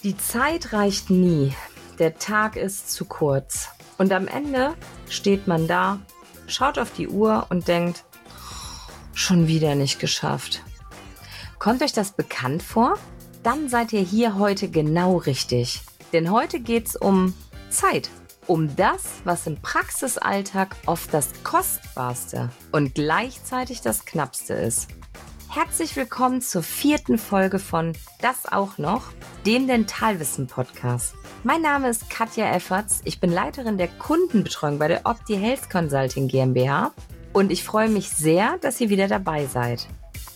Die Zeit reicht nie. Der Tag ist zu kurz. Und am Ende steht man da, schaut auf die Uhr und denkt, schon wieder nicht geschafft. Kommt euch das bekannt vor? Dann seid ihr hier heute genau richtig. Denn heute geht's um Zeit. Um das, was im Praxisalltag oft das Kostbarste und gleichzeitig das Knappste ist. Herzlich willkommen zur 4. Folge von Das auch noch, dem Dentalwissen-Podcast. Mein Name ist Katja Efferts, ich bin Leiterin der Kundenbetreuung bei der Opti Health Consulting GmbH und ich freue mich sehr, dass ihr wieder dabei seid.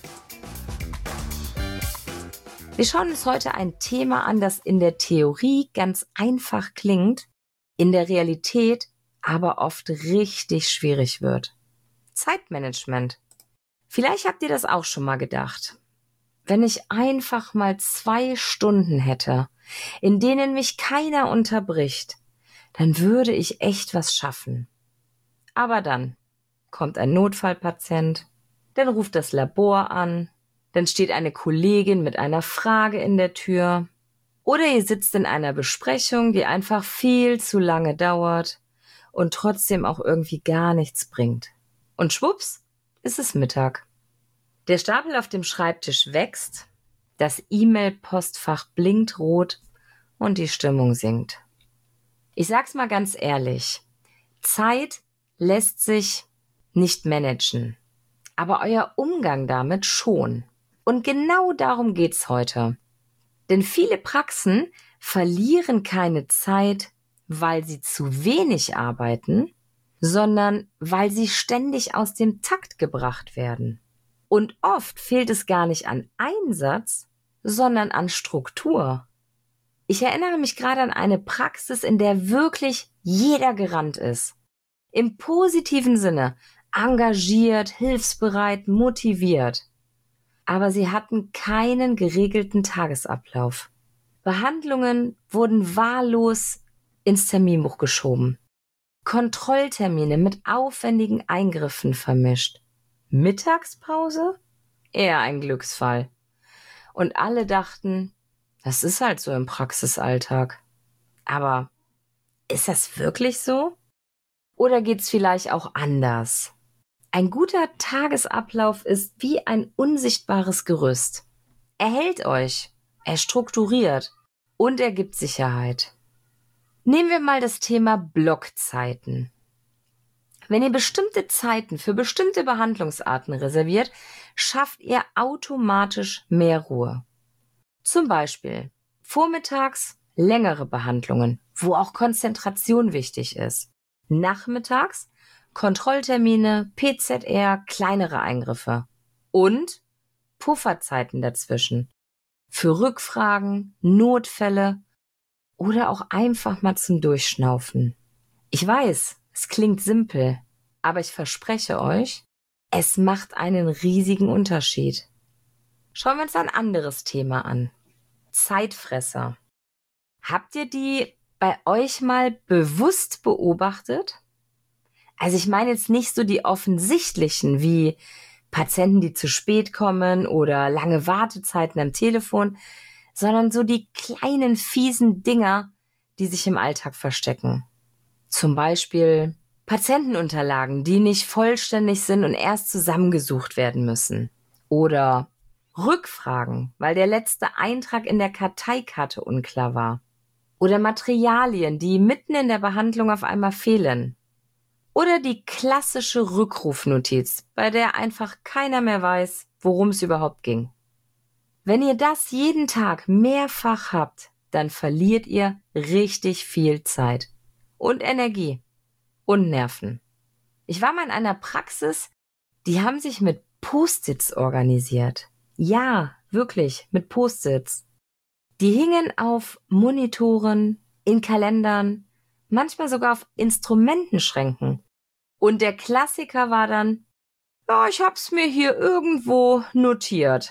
Wir schauen uns heute ein Thema an, das in der Theorie ganz einfach klingt, in der Realität aber oft richtig schwierig wird. Zeitmanagement. Vielleicht habt ihr das auch schon mal gedacht. Wenn ich einfach mal 2 Stunden hätte, in denen mich keiner unterbricht, dann würde ich echt was schaffen. Aber dann kommt ein Notfallpatient, dann ruft das Labor an, dann steht eine Kollegin mit einer Frage in der Tür oder ihr sitzt in einer Besprechung, die einfach viel zu lange dauert und trotzdem auch irgendwie gar nichts bringt. Und schwupps, ist es Mittag. Der Stapel auf dem Schreibtisch wächst, das E-Mail-Postfach blinkt rot und die Stimmung sinkt. Ich sag's mal ganz ehrlich, Zeit lässt sich nicht managen, aber euer Umgang damit schon. Und genau darum geht's heute. Denn viele Praxen verlieren keine Zeit, weil sie zu wenig arbeiten, sondern weil sie ständig aus dem Takt gebracht werden. Und oft fehlt es gar nicht an Einsatz, sondern an Struktur. Ich erinnere mich gerade an eine Praxis, in der wirklich jeder gerannt ist. Im positiven Sinne, engagiert, hilfsbereit, motiviert. Aber sie hatten keinen geregelten Tagesablauf. Behandlungen wurden wahllos ins Terminbuch geschoben. Kontrolltermine mit aufwendigen Eingriffen vermischt. Mittagspause? Eher ein Glücksfall. Und alle dachten, das ist halt so im Praxisalltag. Aber ist das wirklich so? Oder geht's vielleicht auch anders? Ein guter Tagesablauf ist wie ein unsichtbares Gerüst. Er hält euch, er strukturiert und er gibt Sicherheit. Nehmen wir mal das Thema Blockzeiten. Wenn ihr bestimmte Zeiten für bestimmte Behandlungsarten reserviert, schafft ihr automatisch mehr Ruhe. Zum Beispiel vormittags längere Behandlungen, wo auch Konzentration wichtig ist. Nachmittags Kontrolltermine, PZR, kleinere Eingriffe und Pufferzeiten dazwischen für Rückfragen, Notfälle oder auch einfach mal zum Durchschnaufen. Ich weiß, es klingt simpel, aber ich verspreche euch, es macht einen riesigen Unterschied. Schauen wir uns ein anderes Thema an. Zeitfresser. Habt ihr die bei euch mal bewusst beobachtet? Also ich meine jetzt nicht so die offensichtlichen wie Patienten, die zu spät kommen oder lange Wartezeiten am Telefon, sondern so die kleinen fiesen Dinger, die sich im Alltag verstecken. Zum Beispiel Patientenunterlagen, die nicht vollständig sind und erst zusammengesucht werden müssen. Oder Rückfragen, weil der letzte Eintrag in der Karteikarte unklar war. Oder Materialien, die mitten in der Behandlung auf einmal fehlen. Oder die klassische Rückrufnotiz, bei der einfach keiner mehr weiß, worum es überhaupt ging. Wenn ihr das jeden Tag mehrfach habt, dann verliert ihr richtig viel Zeit und Energie und Nerven. Ich war mal in einer Praxis, die haben sich mit Post-its organisiert. Ja, wirklich, mit Post-its. Die hingen auf Monitoren, in Kalendern, manchmal sogar auf Instrumentenschränken. Und der Klassiker war dann, ja, ich hab's mir hier irgendwo notiert.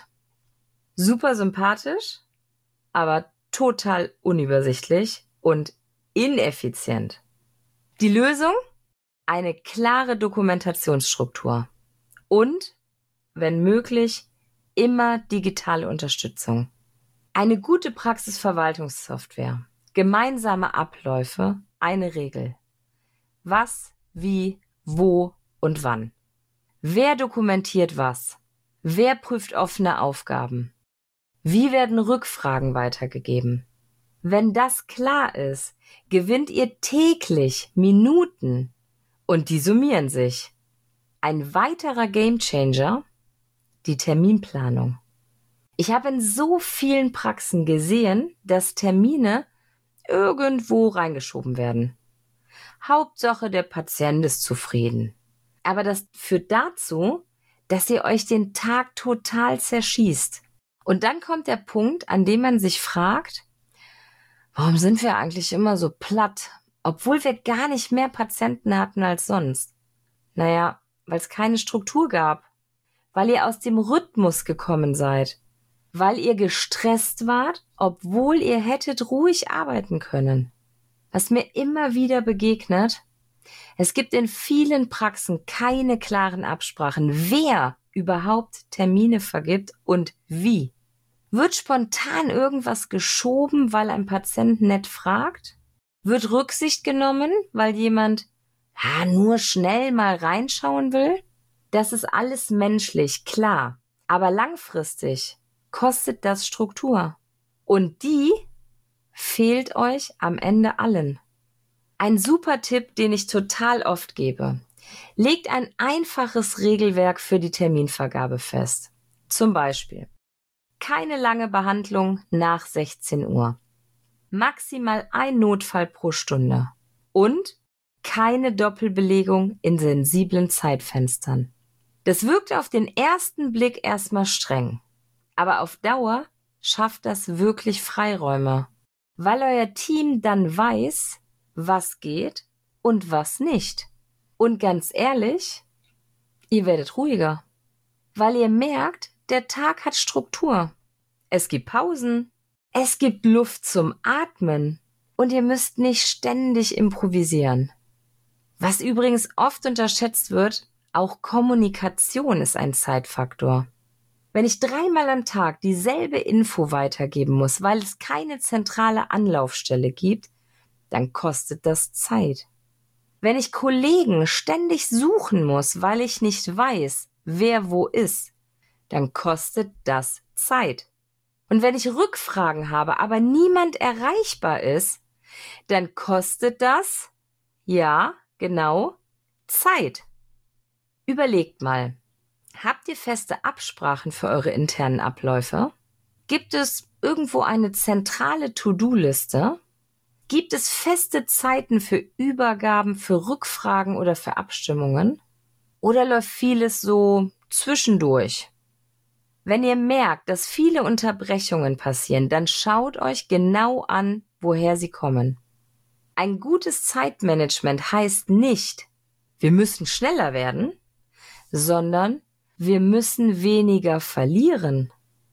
Super sympathisch, aber total unübersichtlich und ineffizient. Die Lösung? Eine klare Dokumentationsstruktur. Und, wenn möglich, immer digitale Unterstützung. Eine gute Praxisverwaltungssoftware. Gemeinsame Abläufe, eine Regel. Was, wie, wo und wann. Wer dokumentiert was? Wer prüft offene Aufgaben? Wie werden Rückfragen weitergegeben? Wenn das klar ist, gewinnt ihr täglich Minuten und die summieren sich. Ein weiterer Gamechanger, die Terminplanung. Ich habe in so vielen Praxen gesehen, dass Termine irgendwo reingeschoben werden. Hauptsache, der Patient ist zufrieden. Aber das führt dazu, dass ihr euch den Tag total zerschießt. Und dann kommt der Punkt, an dem man sich fragt, warum sind wir eigentlich immer so platt, obwohl wir gar nicht mehr Patienten hatten als sonst? Naja, weil es keine Struktur gab, weil ihr aus dem Rhythmus gekommen seid, weil ihr gestresst wart, obwohl ihr hättet ruhig arbeiten können. Was mir immer wieder begegnet, es gibt in vielen Praxen keine klaren Absprachen, wer überhaupt Termine vergibt und wie. Wird spontan irgendwas geschoben, weil ein Patient nett fragt? Wird Rücksicht genommen, weil jemand nur schnell mal reinschauen will? Das ist alles menschlich, klar. Aber langfristig kostet das Struktur. Und die fehlt euch am Ende allen. Ein super Tipp, den ich total oft gebe. Legt ein einfaches Regelwerk für die Terminvergabe fest. Zum Beispiel: keine lange Behandlung nach 16 Uhr. Maximal ein Notfall pro Stunde. Und keine Doppelbelegung in sensiblen Zeitfenstern. Das wirkt auf den ersten Blick erstmal streng. Aber auf Dauer schafft das wirklich Freiräume, weil euer Team dann weiß, was geht und was nicht. Und ganz ehrlich, ihr werdet ruhiger, weil ihr merkt, der Tag hat Struktur. Es gibt Pausen, es gibt Luft zum Atmen und ihr müsst nicht ständig improvisieren. Was übrigens oft unterschätzt wird, auch Kommunikation ist ein Zeitfaktor. Wenn ich 3-mal am Tag dieselbe Info weitergeben muss, weil es keine zentrale Anlaufstelle gibt, dann kostet das Zeit. Wenn ich Kollegen ständig suchen muss, weil ich nicht weiß, wer wo ist, dann kostet das Zeit. Und wenn ich Rückfragen habe, aber niemand erreichbar ist, dann kostet das, ja, genau, Zeit. Überlegt mal. Habt ihr feste Absprachen für eure internen Abläufe? Gibt es irgendwo eine zentrale To-Do-Liste? Gibt es feste Zeiten für Übergaben, für Rückfragen oder für Abstimmungen? Oder läuft vieles so zwischendurch? Wenn ihr merkt, dass viele Unterbrechungen passieren, dann schaut euch genau an, woher sie kommen. Ein gutes Zeitmanagement heißt nicht, wir müssen schneller werden, sondern wir müssen weniger verlieren.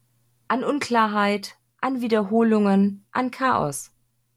An Unklarheit, an Wiederholungen, an Chaos.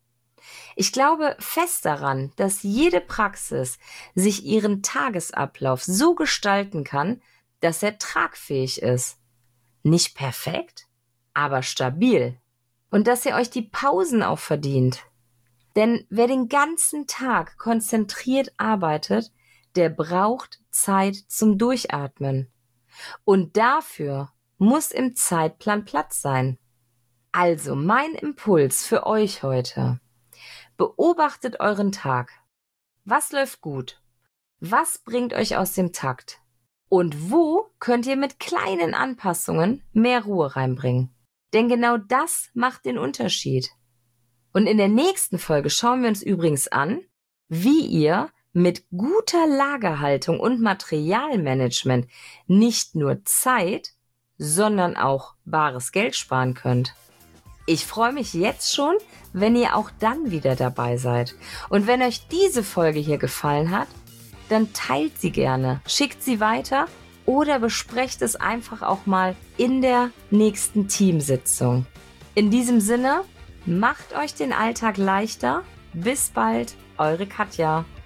Ich glaube fest daran, dass jede Praxis sich ihren Tagesablauf so gestalten kann, dass er tragfähig ist. Nicht perfekt, aber stabil. Und dass ihr euch die Pausen auch verdient. Denn wer den ganzen Tag konzentriert arbeitet, der braucht Zeit zum Durchatmen. Und dafür muss im Zeitplan Platz sein. Also mein Impuls für euch heute: beobachtet euren Tag. Was läuft gut? Was bringt euch aus dem Takt? Und wo könnt ihr mit kleinen Anpassungen mehr Ruhe reinbringen? Denn genau das macht den Unterschied. Und in der nächsten Folge schauen wir uns übrigens an, wie ihr mit guter Lagerhaltung und Materialmanagement nicht nur Zeit, sondern auch bares Geld sparen könnt. Ich freue mich jetzt schon, wenn ihr auch dann wieder dabei seid. Und wenn euch diese Folge hier gefallen hat, dann teilt sie gerne, schickt sie weiter oder besprecht es einfach auch mal in der nächsten Teamsitzung. In diesem Sinne, macht euch den Alltag leichter. Bis bald, eure Katja.